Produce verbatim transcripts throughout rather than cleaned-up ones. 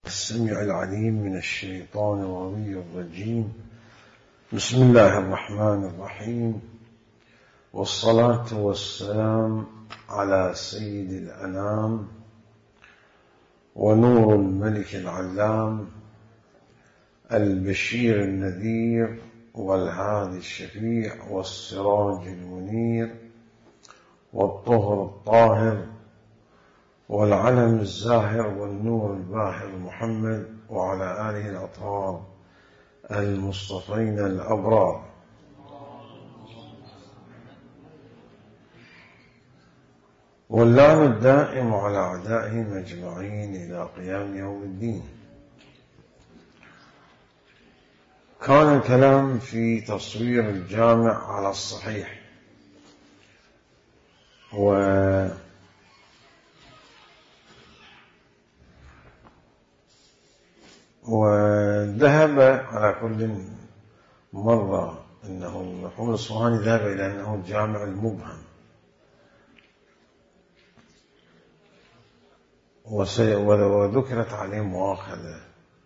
السميع العليم من الشيطان الرجيم. بسم الله الرحمن الرحيم، والصلاة والسلام على سيد الأنام ونور الملك العلام البشير النذير والهادي الشفيع والسراج المنير والطهر الطاهر والعلم الزاهر والنور الباهر محمد وعلى آله الأطهار المصطفين الأبرار. واللعن الدائم على أعدائهم أجمعين إلى قيام يوم الدين. كان الكلام في تصوير الجامع على الصحيح، و وذهب على كل مرة أنه المرحوم الأصفهاني ذهب إلى أنه الجامع المبهم، وذكرت عليه مؤاخذة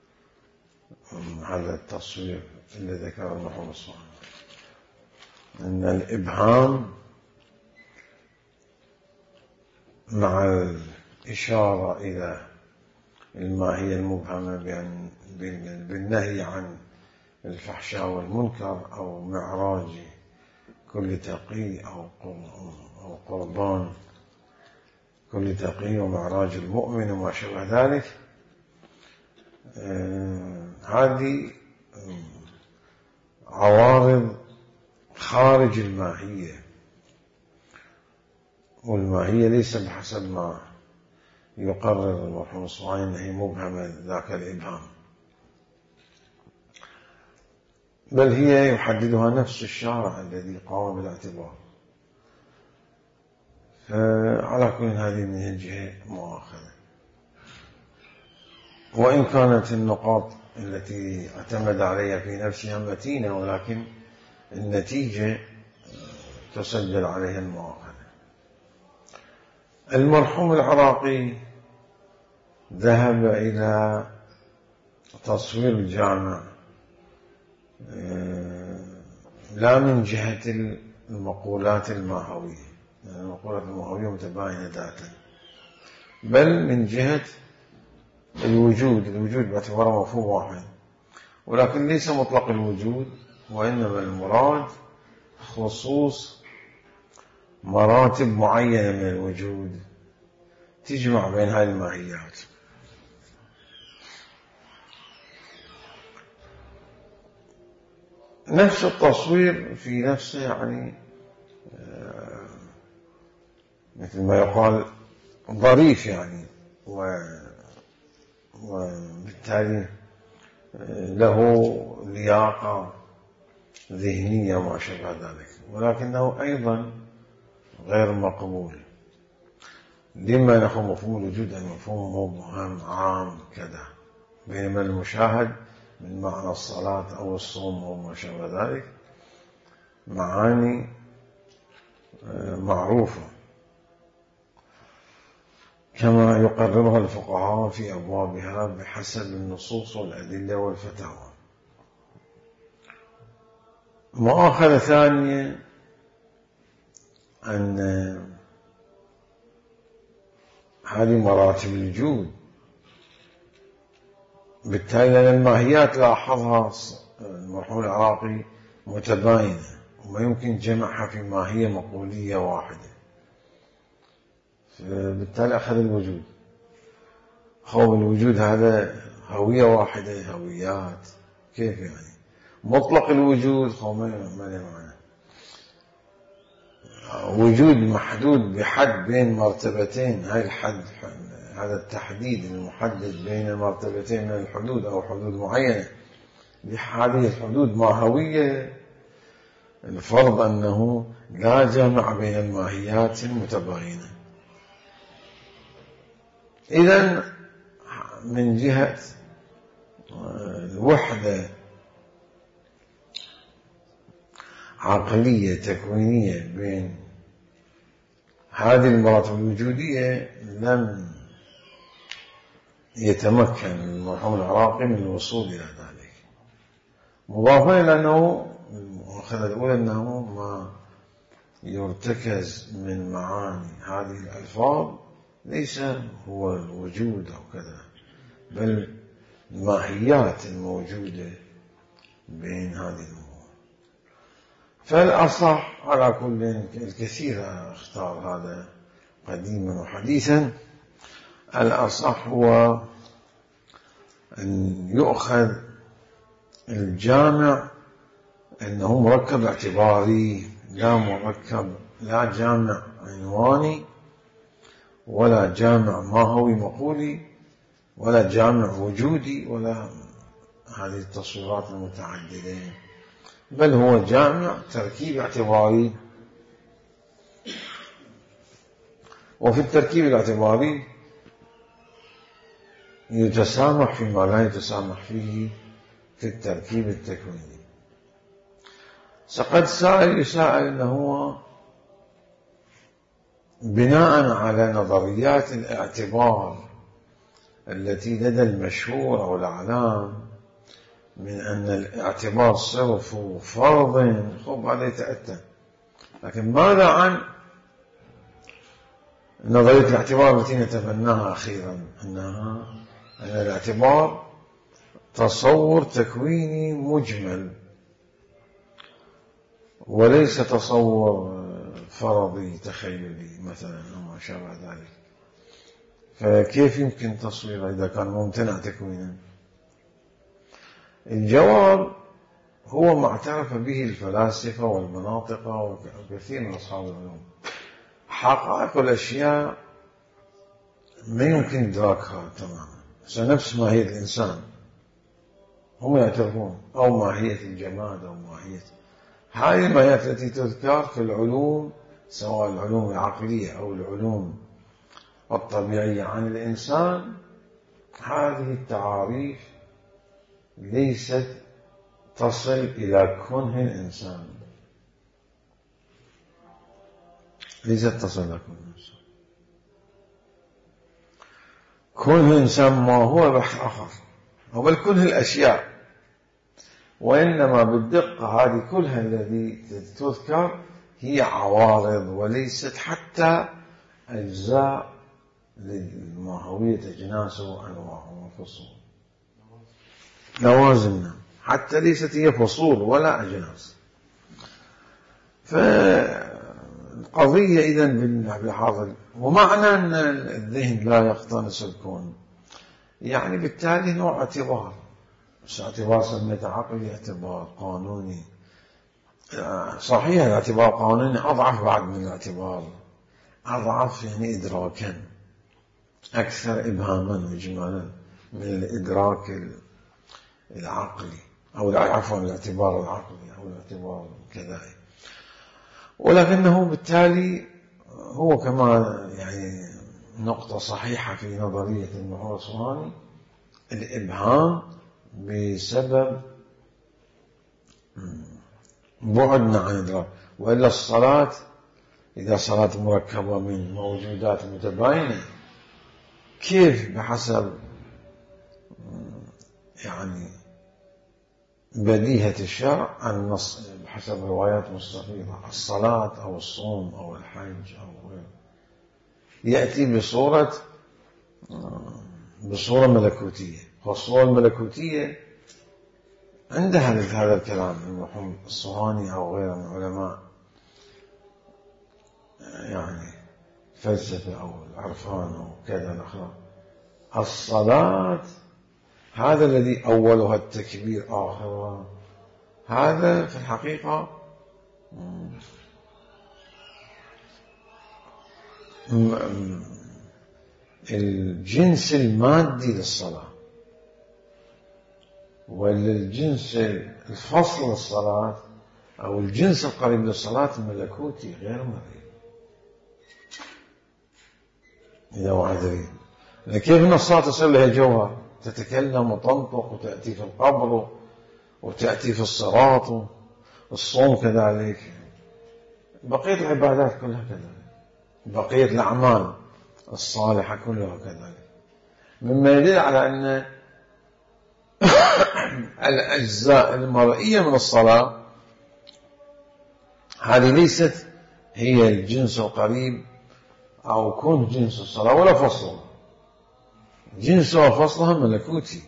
هذا التصوير اللي ذكره المرحوم الأصفهاني، أن الإبهام مع الإشارة إلى الماهية المبهمة بالنهي عن الفحشاء والمنكر أو معراج كل تقي أو قربان كل تقي ومعراج المؤمن وما شابه ذلك. هذه عوارض خارج الماهية، والماهية ليس بحسب ما يقرر المرحوم الأصفهاني أنها مبهمة ذاك الإبهام، بل هي يحددها نفس الشارع الذي قام بالاعتبار. فعلى كل هذه من الجهة مؤاخذة، وإن كانت النقاط التي اعتمد عليها في نفسها متينة، ولكن النتيجة تسجل عليها المؤاخذة. المرحوم العراقي ذهب إلى تصوير الجامع لا من جهة المقولات الماهوية، يعني المقولات الماهوية متباينة ذاتا، بل من جهة الوجود الوجود باعتباره مفهوم واحد، ولكن ليس مطلق الوجود، وإنما المراد خصوص مراتب معينة من الوجود تجمع بين هذه الماهيات. نفس التصوير في نفسه يعني مثل ما يقال ظريف، يعني وبالتالي له لياقة ذهنية وما شابه ذلك، ولكنه أيضا غير مقبول. لما نحن مفهوم الوجود أن مفهوم مبهم عام كذا، بينما المشاهد من معنى الصلاة أو الصوم أو ما شابه ذلك معاني معروفة كما يقررها الفقهاء في أبوابها بحسب النصوص والأدلة والفتاوى. مؤاخذة ثانية أن هذه مراتب الوجود، بالتالي الماهيات لاحظها المرحوم العراقي متباينة وما يمكن جمعها في ماهية مقولية واحدة، بالتالي أخذ الوجود. خوف الوجود هذا هوية واحدة، هويات كيف يعني؟ مطلق الوجود خوف ما له معنى، وجود محدود بحد بين مرتبتين. هاي الحد، هذا التحديد المحدد بين مرتبتين من الحدود أو حدود معينة، بهذه الحدود ماهوية، الفرض أنه لا جمع بين الماهيات المتباينة. إذن من جهة الوحدة عقلية تكوينية بين هذه المراتب الوجودية لم يتمكن المرحوم العراقي من الوصول إلى ذلك. مضافا إلى أنه خلينا نقول أنه ما يرتكز من معاني هذه الألفاظ ليس هو الوجود أو كذا، بل الماهيات الموجودة بين هذه الأمور. فالأصح على كل الكثير اختار هذا قديما وحديثا، الأصح هو أن يؤخذ الجامع أنه مركب اعتباري، لا مركب لا جامع عنواني ولا جامع ماهوي مقولي ولا جامع وجودي ولا هذه التصويرات المتعددة، بل هو جامع تركيب اعتباري. وفي التركيب الاعتباري يتسامح فيما لا يتسامح فيه في التركيب التكويني. فقد سائل يسائل أنه هو بناء على نظريات الاعتبار التي لدى المشهور أو الأعلام من أن الاعتبار صرف فرض، خب هذا يتأتى، لكن ماذا عن نظرية الاعتبار التي نتبناها أخيرا، أنها أن الاعتبار تصور تكويني مجمل وليس تصور فرضي تخيلي مثلا أو ما شابه ذلك؟ فكيف يمكن تصويره إذا كان ممتنع تكوينا؟ الجواب هو ما اعترف به الفلاسفة والمناطق وكثير من أصحاب العلوم. حقائق الأشياء ما يمكن إدراكها تماما، نفس ماهية الإنسان هم يعترفون، أو ماهية الجماد أو ماهية هذه الماهيات التي تذكر في العلوم، سواء العلوم العقلية أو العلوم الطبيعية عن الإنسان. هذه التعاريف ليست تصل إلى كنه الإنسان، ليست تصل إلى كنه الإنسان. كنه الإنسان ما هو بحث آخر، هو بل كنه الأشياء، وإنما بالدقة هذه كلها الذي تذكر هي عوارض وليست حتى أجزاء للماهوية، أجناس وأنواع وفصول لوازمنا، حتى ليست هي فصول ولا أجناس. فالقضية إذن بالحاضر، ومعنى أن الذهن لا يقتنص الكون يعني بالتالي نوع اعتبار، مش اعتبار سميته عقلي، اعتبار قانوني. صحيح الاعتبار قانوني أضعف بعد من الاعتبار، أضعف يعني إدراكا، أكثر إبهاما وإجمالا من الإدراك العقلي أو عفوا الاعتبار العقلي أو الاعتبار كذلك. ولكنه بالتالي هو كما يعني نقطة صحيحة في نظرية المحور الصهيوني، الإبهام بسبب بعدنا عن الإدراك. وإلا الصلاة إذا صلاة مركبة من موجودات متباينة، كيف بحسب يعني بديهة الشرع النص بحسب روايات مستفيضة الصلاة أو الصوم أو الحج أو غيره يأتي بصورة بصورة ملكوتية. والصورة الملكوتية عندها هذا الكلام المرحوم الصهيوني أو غيره من علماء يعني فلسفة أو العرفان أو كذا الأخلاق. الصلاة هذا الذي أولها التكبير آخرها، هذا في الحقيقة الجنس المادي للصلاة، والجنس الفصل للصلاة أو الجنس القريب للصلاة الملكوتي غير مرئي. إذا واحد كيف أن الصلاة تصل لها جوهر، تتكلم وتنطق وتأتي في القبر وتأتي في الصراط، الصوم كذلك، بقية العبادات كلها كذلك، بقية الأعمال الصالحة كلها كذلك. مما يدل على أن الأجزاء المرئية من الصلاة هذه ليست هي الجنس القريب أو كون جنس الصلاة ولا فصلها، جنسها وفصلها ملكوتي.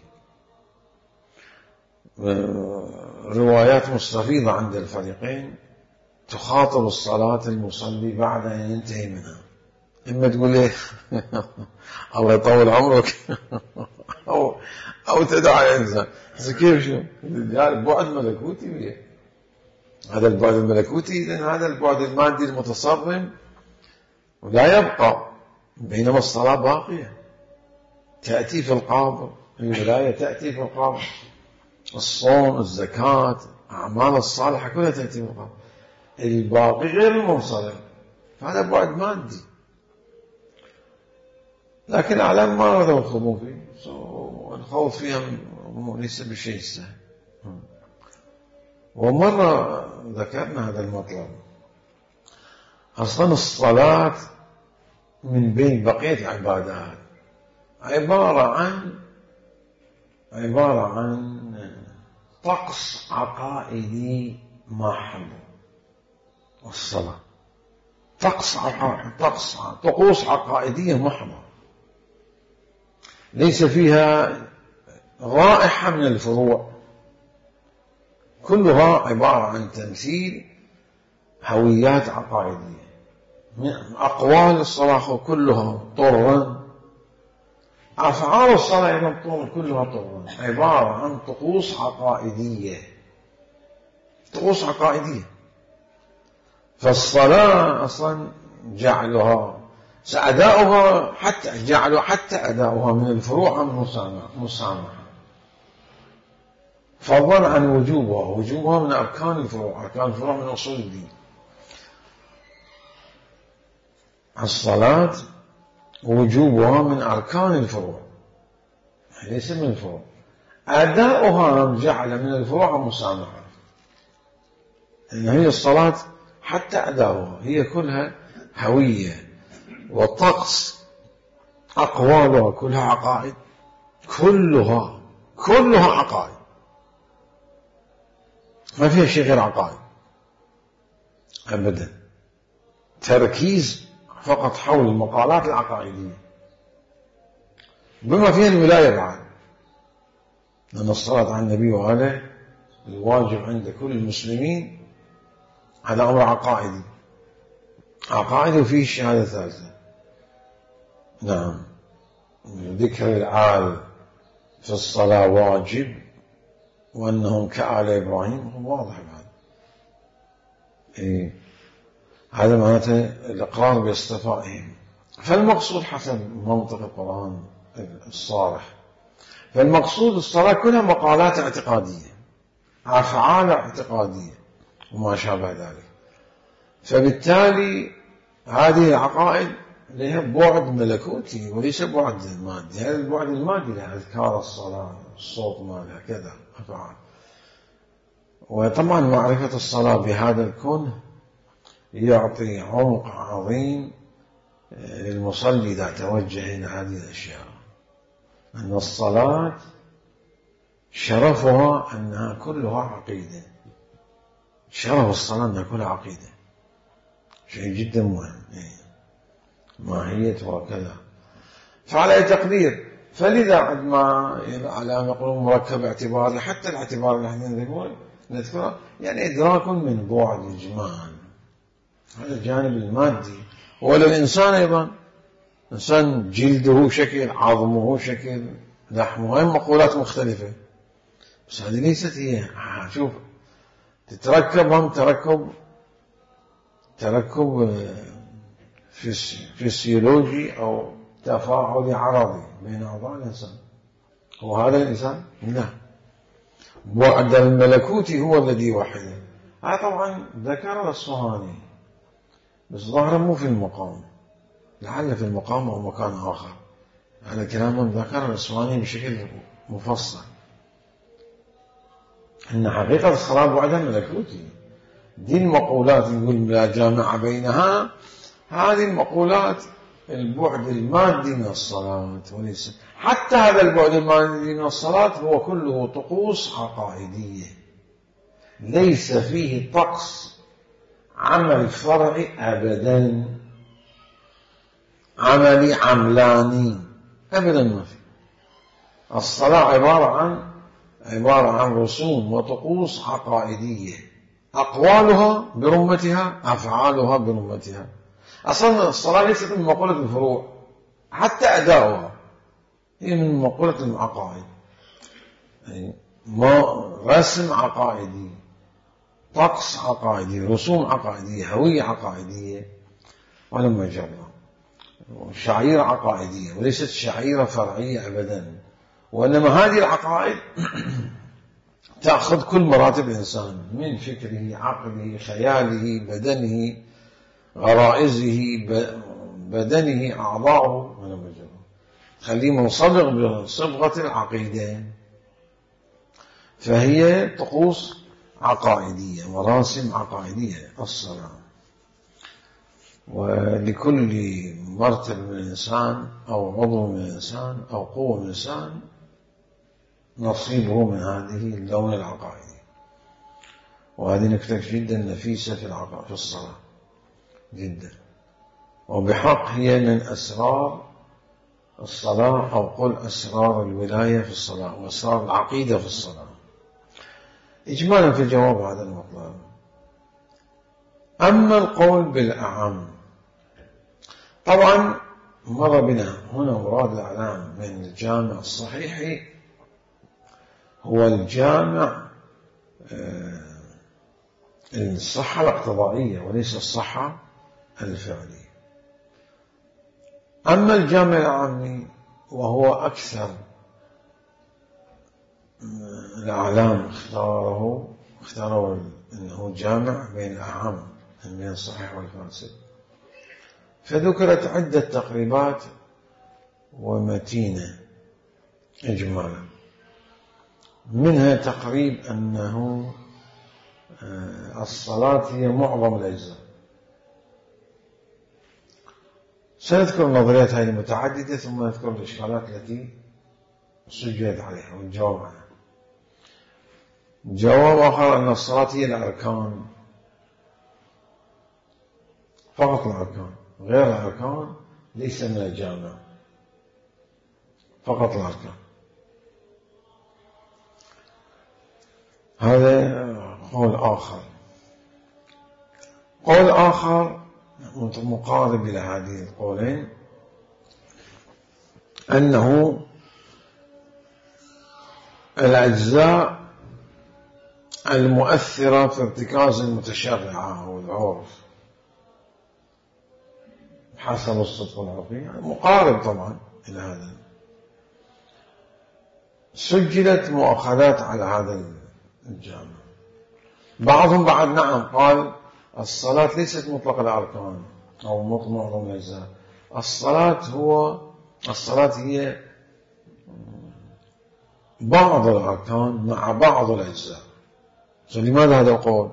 روايات مستفيضة عند الفريقين تخاطب الصلاة المصلي بعد أن ينتهي منها، إما تقول إيه الله يطول عمرك أو أو تدعى إنسان. كيف شو البعد ملكوتي بيه. هذا البعد الملكوتي، لأن هذا البعد المادي المتصرم ولا يبقى، بينما الصلاة باقية تأتي في القابر، الولاية تأتي في القابر، الصوم، الزكاة، أعمال الصالحة كلها تأتي في القابر، الباقي غير المنصرم، هذا بعد مادي. لكن الأعلام ما رضوا يخوضون فيه، والخوض فيها ليس بشيء سهل. ومرة ذكرنا هذا المطلب. أصلا الصلاة من بين بقية العبادات عبارة عن عبارة عن طقس عقائدي محض. الصلاة طقس عقائدي، طقس طقوس عقائدية محضة، ليس فيها رائحة من الفروع، كلها عبارة عن تمثيل هويات عقائدية. من أقوال الصلاة كلها طرا، أفعال الصلاة أيضا كلها طرا، عبارة عن طقوس عقائدية، طقوس عقائدية. فالصلاة أصلا جعلها أداؤها حتى جعلوا حتى أداؤها من الفروع المسامحة، فضلا عن وجوبها. وجوبها من أركان الفروع، أركان الفروع من أصول الدين. الصلاة وجوبها من أركان الفروع ليس من الفروع. أداؤها جعل من الفروع المسامحة، إن هي الصلاة حتى أداؤها هي كلها هوية وطقس، أقوالها كلها عقائد، كلها كلها عقائد، ما فيها شيء غير عقائد أبدا. تركيز فقط حول المقالات العقائدية، بما فيها الولاية بعد، لأن الصلاة على النبي وآله الواجب عند كل المسلمين، هذا أمر عقائدي، عقائد وفيه الشهادة الثالثة. نعم، ذكر الآل في الصلاة واجب، وأنهم كآل إبراهيم هم واضح بعد. إيه؟ هذا معناته الإقرار باصطفائهم. فالمقصود حسب منطق القرآن الصالح، فالمقصود الصلاة كلها مقالات اعتقادية، أفعال اعتقادية وما شابه ذلك. فبالتالي هذه العقائد لها بعد ملكوتي وليس بعد مادي. هذا البعد المادي لها أذكار الصلاة، الصوت مالها كذا أفعال. وطبعا معرفة الصلاة بهذا الكون يعطي عمق عظيم للمصلي إذا توجه إلى هذه الأشياء، أن الصلاة شرفها أنها كلها عقيدة. شرف الصلاة أنها كلها عقيدة، شيء جدا مهم، ماهية وكذا. فعلى أي تقدير، فلذا عندما على نقول مركب اعتباري، حتى الاعتبار اللي احنا نذكره يعني إدراك من بعد الجمال، هذا الجانب المادي. ولا الإنسان أيضا، إنسان جلده شكل، عظمه شكل، لحمه، هاي مقولات مختلفة، بس هذه ليست هي. شوف تتركب هم تركب تركب فسيولوجي أو تفاعلي عرضي بين أعضاء الإنسان. وهذا الإنسان لا، بعد الملكوتي هو الذي يوحده. هذا طبعا ذكر الصهاني، بس ظاهره مو في المقام، لعل في المقام أو مكان آخر. هذا كلام ذكر الأصفهاني بشكل مفصل، أن حقيقة الصلاة بعدها ملكوتي. دي المقولات يقول لا جامع بينها، هذه المقولات البعد المادي من الصلاة وليس حتى هذا البعد المادي من الصلاة هو كله طقوس عقائدية، ليس فيه طقس عمل فرعي أبدا، عملي عملاني أبدا ما في. الصلاة عبارة عن عبارة عن رسوم وطقوس عقائدية، أقوالها برمتها، أفعالها برمتها. أصلا الصلاة ليست من مقولة الفروع، حتى أداؤها هي من مقولة العقائد، يعني رسم عقائدي، طقس عقائدي، رسوم عقائدية، هوية عقائدية، ولما جرى شعيرة عقائدية، وليست شعيرة فرعية أبدا. وإنما هذه العقائد تأخذ كل مراتب الإنسان، من فكره، عقله، خياله، بدنه، غرائزه، بدنه، أعضاؤه، ولما جرى خليه منصبغ بصبغة العقيدة. فهي طقوس عقائدية، مراسم عقائدية الصلاة. ولكل مرتبة من الإنسان أو عضو من الإنسان أو قوة من الإنسان نصيبه من هذه اللون العقائدي. وهذه نكتة جدا نفيسة في العقائد في الصلاة جدا، وبحق هي من أسرار الصلاة، أو قل أسرار الولاية في الصلاة وأسرار العقيدة في الصلاة. إجمالا في جواب هذا المطلب. أما القول بالأعم، طبعا مر بنا هنا مراد الأعلام من الجامع الصحيح هو الجامع الصحة الاقتضائية وليس الصحة الفعلية. أما الجامع العامي وهو أكثر الأعلام اختاره اختاروا أنه جامع بين الأعم بين الصحيح والفاسد، فذكرت عدة تقريبات ومتينة إجمالا، منها تقريب أنه الصلاة هي معظم الأجزاء. سنذكر النظريات هذه المتعددة ثم نذكر الإشكالات التي سجلت عليها والجواب عنها. جواب آخر أن الصلاة هي الأركان، فقط الأركان، غير الأركان ليس من الجامع، فقط الأركان. هذا قول آخر. قول آخر مقارب إلى هذه القولين أنه الأجزاء المؤثرة في ارتكاز المتشرعة أو العرف حسب الصدق العرفي، مقارب طبعا إلى هذا. سجلت مؤاخذات على هذا الجامع. بعضهم بعد نعم قال الصلاة ليست مطلق الأركان أو معظم الأجزاء، الصلاة هو الصلاة هي بعض الأركان مع بعض الأجزاء. لماذا هذا القول؟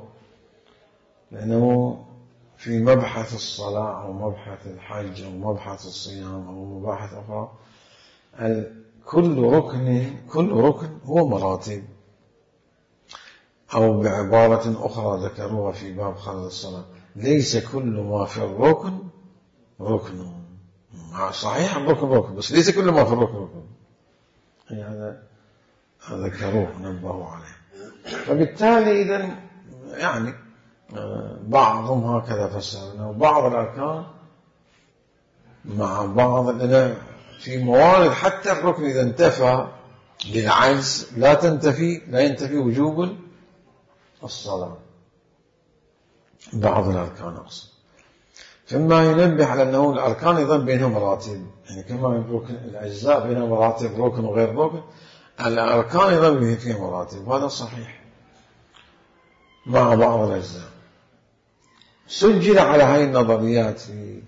لأنه في مبحث الصلاة أو مبحث الحج أو مبحث الصيام أو مباحث أخرى كل ركن كل ركن هو مراتب، أو بعبارة أخرى ذكروها في باب خلل الصلاة ليس كل ما في الركن ركن. صحيح الركن ركن بس ليس كل ما في الركن ركن، هذا ذكروه نبهوا عليه. فبالتالي إذن يعني بعضهم هكذا فسر أنه بعض الأركان مع بعض، لأن في موارد حتى الركن إذا انتفى بالعجز لا تنتفي لا ينتفي وجوب الصلاة، بعض الأركان أقصد. ثم ينبه على أنه الأركان أيضا بينهم مراتب، يعني كما الركن الأجزاء بينها مراتب ركن وغير ركن، الأركان أيضا فيها مراتب، وهذا صحيح مع بعض الأجزاء. سجل على هذه النظريات في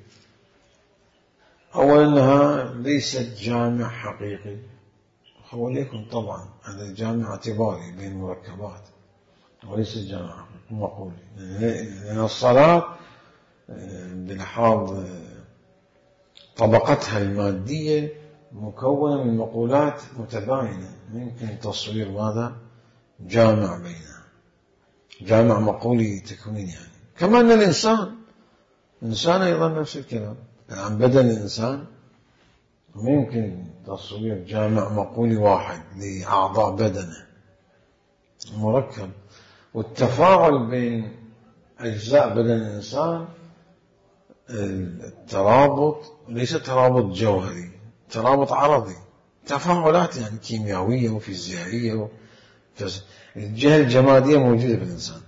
أولا أنها ليست جامع حقيقي، هو ليكن طبعا هذا الجامع اعتباري بين مركبات وليس جامع حقيقي مقولي، لأن الصلاة بلحاظ طبقتها المادية مكونة من مقولات متباينة، يمكن تصوير ماذا؟ جامع بينها، جامع مقولي تكويني يعني. كما أن الإنسان الإنسان أيضا نفس الكلام، عن بدن الإنسان ممكن تصوير جامع مقولي واحد لأعضاء بدنه مركب، والتفاعل بين أجزاء بدن الإنسان الترابط ليس ترابط جوهري، ترابط عرضي، تفاعلات يعني كيميائية وفيزيائية. الجهة الجمادية موجودة في الإنسان،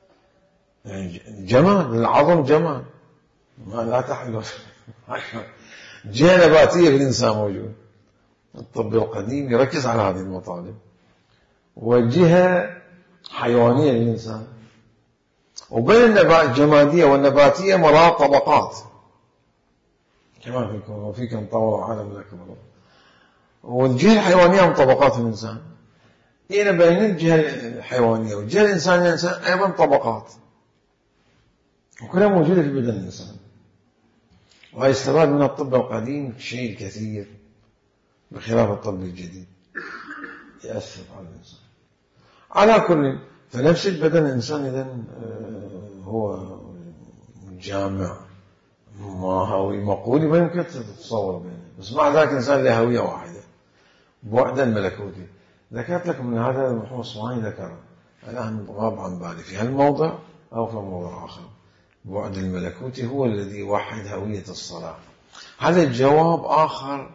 جمال العظم جمال ما لا تحل. جهة نباتية في الإنسان موجود، الطب القديم يركز على هذه المطالب، وجهة حيوانية للإنسان. وبين الجمادية والنباتية مرات طبقات كما فيكم وفيكم طوى عالم الأكبر، والجهة الحيوانية من طبقات الإنسان. هنا بين الجهة الحيوانية والجهة الإنسانية الإنسان أيضا طبقات، وكلها موجودة في بدن الإنسان، ويستفاد من الطب القديم شيء كثير بخلاف الطب الجديد يأثر على الإنسان. على كل، فنفس البدن الإنسان إذن هو جامع ما هوي مقولي ما يمكن تتصور بينه، بس مع ذلك الإنسان له هوية واحدة، بعدا ملكوتي. ذكرت لكم من هذا محمد الصواني ذكره، الآن غاب عن بالي في هالموضع أو في موضع آخر. بعد الملكوتي هو الذي وحد هوية الصلاة. هذا الجواب آخر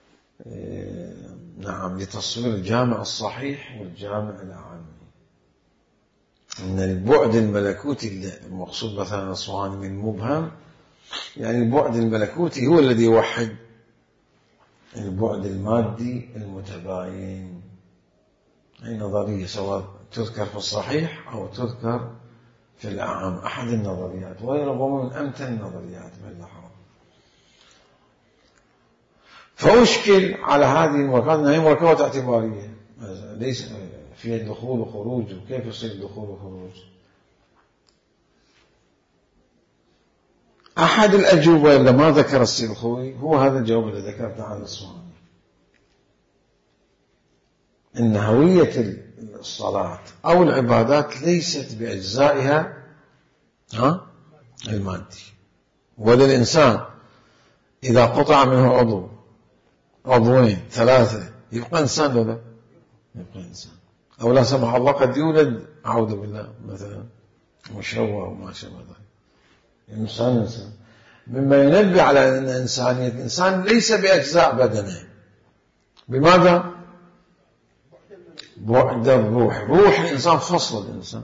نعم لتصوير الجامع الصحيح والجامع العامي، أن البعد الملكوتي المقصود مثلا الصواني من مبهم، يعني البعد الملكوتي هو الذي يوحد البعد المادي المتباين. هي نظرية سواء تذكر في الصحيح أو تذكر في الأعام، أحد النظريات، وهي ربما من أمتن النظريات باللحظة. فأشكل على هذه المركبات أنها هي مركبات اعتبارية، ليس فيها دخول وخروج، وكيف يصير دخول وخروج. أحد الأجوبة اللي ما ذكر السيد الخوي هو هذا الجواب اللي ذكرته عن الصواني، إن هوية الصلاة أو العبادات ليست بأجزائها ها المادي، ولا الإنسان إذا قطع منه عضو عضوين ثلاثة يبقى إنسان ولا يبقى إنسان، أو لا سمح الله قد يولد أعوذ بالله مثلا مشوه وما شابه ذلك، إنسان إنسان، مما ينبه على أن إنسانية الإنسان ليس بأجزاء بدنه. بماذا؟ بعد الروح، روح الإنسان فصل الإنسان،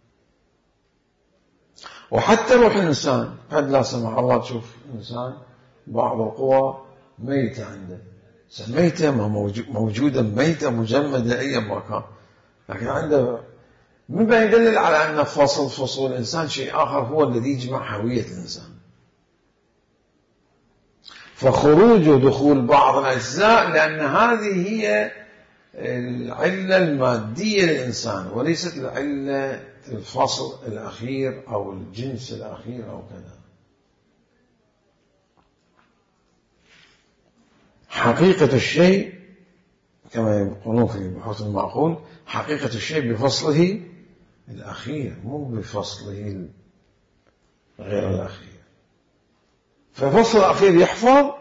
وحتى روح الإنسان قد لا سمح الله تشوف إنسان بعض القوى ميتة عنده، ميتة ما موجودة ميتة مجمدة أي مكان، لكن عنده مما يدلل على أن فصل فصول الإنسان شيء آخر هو الذي يجمع هوية الإنسان. فخروج ودخول بعض الأجزاء لأن هذه هي العلة المادية للإنسان، وليست العلة الفصل الأخير أو الجنس الأخير أو كذا. حقيقة الشيء كما يقولون في بحوث المعقول، حقيقة الشيء بفصله الأخير مو بفصله غير الأخير. ففصل الأخير يحفظ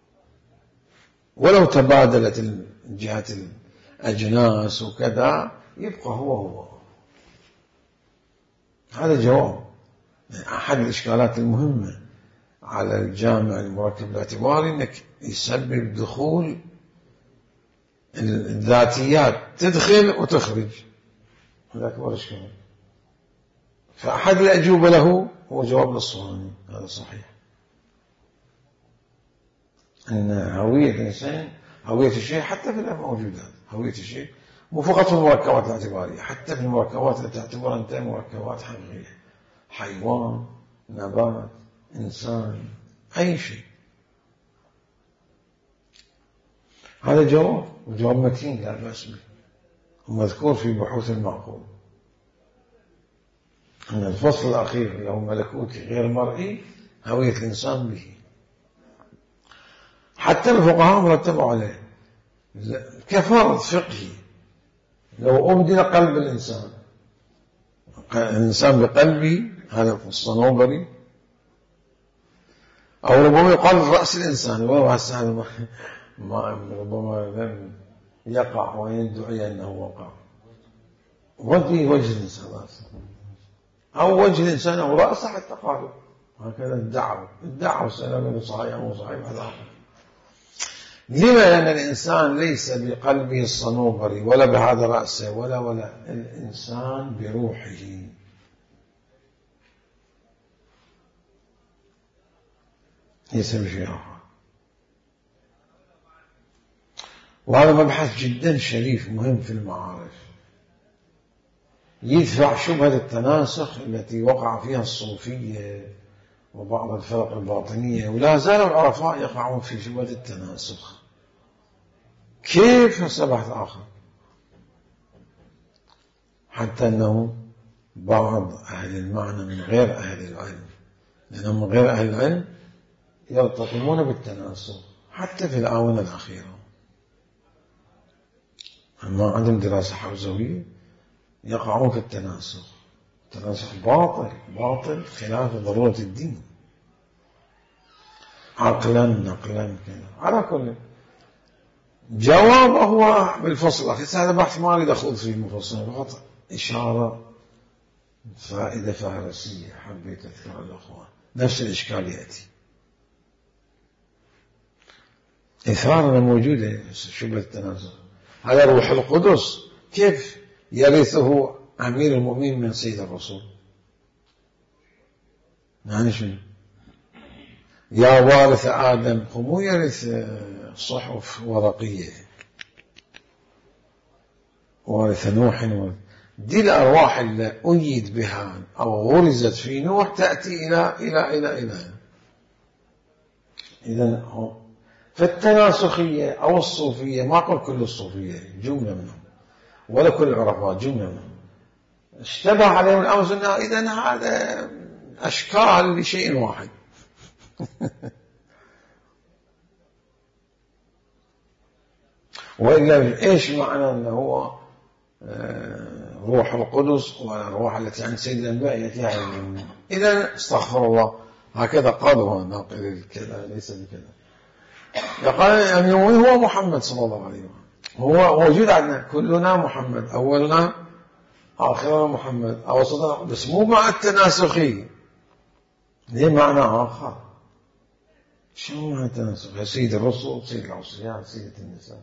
ولو تبادلت جهة الأجناس وكذا يبقى هو هو. هذا جواب أحد الإشكالات المهمة على الجامع المركب الاعتباري، أنك يسبب دخول الذاتيات تدخل وتخرج، هذا أكبر إشكال. فأحد الأجوبة له هو جواب للصواني، هذا صحيح، أن هوية الإنسان هوية الشيء حتى في الموجودات، هوية الشيء مو فقط في المركبات الاعتبارية، حتى في المركبات التي تعتبر أنت مركبات حقيقية، حيوان، نبات، إنسان، أي شيء. هذا جواب، وجواب متين لا بأس به، ومذكور في بحوث المعقول، أن الفصل الأخير اللي هو ملكوتي غير مرئي هوية الإنسان به. حتى الفقهاء مرتبوا عليه كفرض فقهي. لو أبدل قلب الإنسان، الإنسان بقلبه، هذا في الصنوبري، أو ربما يقال رأس الإنسان، ولو هسه ما ربما لم يقع ويدعي أنه وقع. وجه وجه الإنسان رأسه، أو وجه الإنسان أو رأسه حتى قالوا هكذا ادعوا ادعوا سلامه صحيح أو صحيح هذا. لما؟ لأن الإنسان ليس بقلبه الصنوبري ولا بهذا رأسه ولا ولا الإنسان بروحه. ليس بشيء آخر. وهذا مبحث جدا شريف مهم في المعارف، يدفع شبهة التناسخ التي وقع فيها الصوفية وبعض الفرق الباطنية، ولا زال العرفاء يقعون في شبهة التناسخ. كيف؟ هسه بحث آخر. حتى أنه بعض أهل المعنى من غير أهل العلم، لأنهم من غير أهل العلم يرتقمون بالتناسخ حتى في الآونة الأخيرة، أما عندهم دراسة حوزوية يقعون في التناسخ. التناسخ باطل باطل خلاف ضرورة الدين، عقلا نقلا كذا. على كل جواب هو بالفصل الأخير. هذا بحث ما أريد أخوض فيه مفصلا، فقط إشارة فائدة فهرسية حبيت أذكر الأخوان. نفس الإشكال يأتي إثارنا موجودة شبهة التناسخ. هذا روح القدس كيف يرثه أمير المؤمنين من سيد الرسول؟ يعني شنو؟ يا وارث آدم، مو يرث صحف ورقية، وارث نوح ورث. دي الأرواح اللي أيد بها أو غرزت في نوح تأتي إلى إلى إلى إلى إذن فالتناسخية أو الصوفية، ما أقول كل الصوفية، جملة منهم، ولا كل العرفاء، جملة منهم اشتبه عليهم الأمر أنه إذن هذا أشكال لشيء واحد. وإلا إيش معنى أنه هو روح القدس والأرواح التي عند سيد الأنبياء يأتيها على. إذا استغفر الله، هكذا قالوا ناقل الكذا ليس بكذا. يقال يعني هو محمد صلى الله عليه وسلم، هو موجود عندنا، كلنا محمد، أولنا آخرنا محمد، أوسطنا، بس مو مع التناسخي، ليه معنى آخر. شو معنى التناسخ؟ سيد الرسل، سيد الأوصياء، سيدة النساء.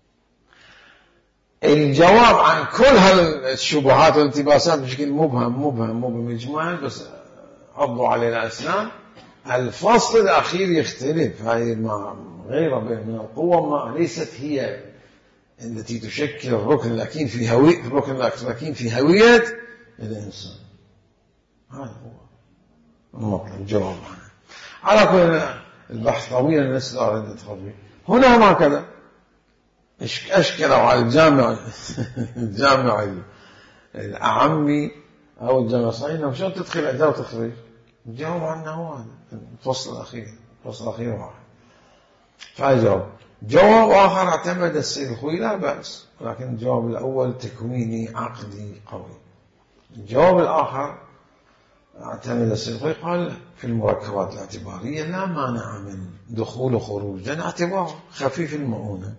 الجواب عن كل هالشبهات والالتباسات بشكل مبهم مبهم مبهم إجمالا، بس عضوا علينا الأسنان. الفصل الأخير يختلف، هذه غير من القوة، ما ليست هي التي تشكل الركن الأكين في هوية الركن الأكين في هوية الإنسان. هذا هو المطلب، الجواب عنه. على كل البحث طويل، الناس لا أريد أدخل هنا. هكذا أشكلوا على الجامع الجامع الأعمي أو الجامع الصحيح، وشون تدخل أداة وتخرج. الجواب عنه هو هذا الفصل الأخير. الفصل الأخير واحد. فأجاوب جواب آخر اعتمد السيد الخوي، لا بأس، لكن الجواب الأول تكويني عقدي قوي. الجواب الآخر اعتمد السيد الخوي، قال في المركبات الاعتبارية لا مانع من دخول وخروج، لأن اعتبار خفيف المؤونة،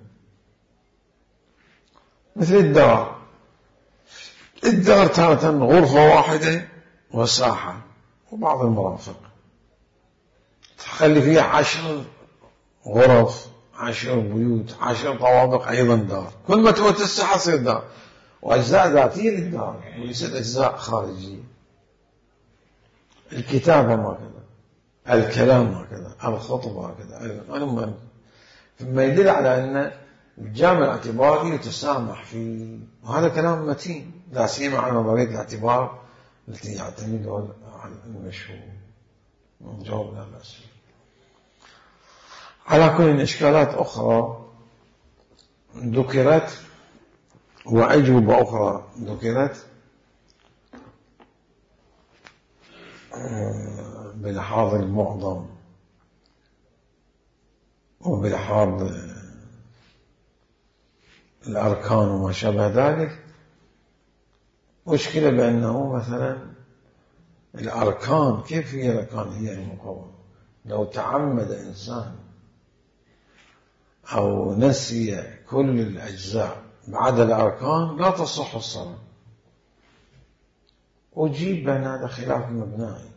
مثل الدار. الدار تارة غرفة واحدة وساحة وبعض المرافق، تخلي فيها عشر غرف، عشر بيوت، عشر طوابق، أيضا دار. كل ما توسع تصير دار، وأجزاء ذاتية للدار وليست أجزاء خارجية. الكتابة هكذا، الكلام هكذا، الخطبة هكذا. ثم يدل على أن الجامع الاعتباري يتسامح فيه، وهذا كلام متين، لا سيما على نظرية الاعتبار التي يعتمد على المشهور. جواب لا بأس. على كل إشكالات أخرى ذكرت وأجوبة أخرى ذكرت بلحاظ المعظم وبالحاض الأركان وما شابه ذلك. مشكلة بأنه مثلا الأركان كيف هي الأركان هي المقومة؟ لو تعمد إنسان أو نسي كل الأجزاء بعد الأركان لا تصح الصلاة. أجيب بأن هذا خلاف مبنائي.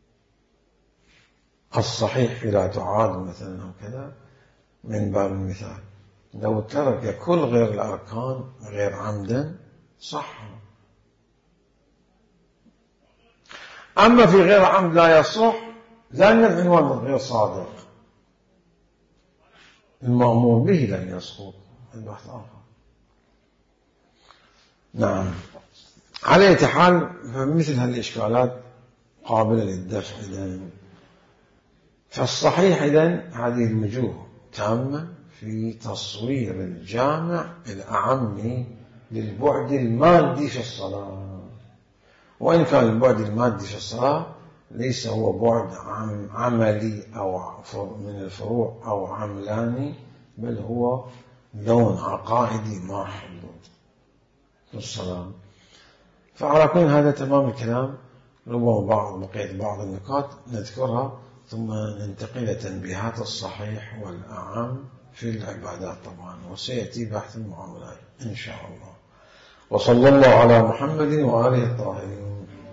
الصحيح لا تعاد مثلا أو كذا من باب المثال. لو ترك كل غير الأركان غير عمدا صح. أما في غير عمد لا يصح، لأن العنوان غير صادق، المأمور به لن يسقط. البحث آخر. نعم. على أي حال فمثل هذه الإشكالات قابلة للدفع. إذن فالصحيح إذن هذه الوجوه تامة في تصوير الجامع الأعم للبعد المادي في الصلاة. وإن كان البعد المادي في الصلاة ليس هو بعد عملي أو من الفروع أو عملاني، بل هو لون عقائدي محض في الصلاة. فعلى كل هذا تمام الكلام. ربما بعض بقية بعض النقاط نذكرها ثم ننتقل إلى تنبيهات الصحيح والأعم في العبادات طبعا، وسيأتي بحث المعاملات إن شاء الله. وصلى الله على محمد وآله الطاهرين.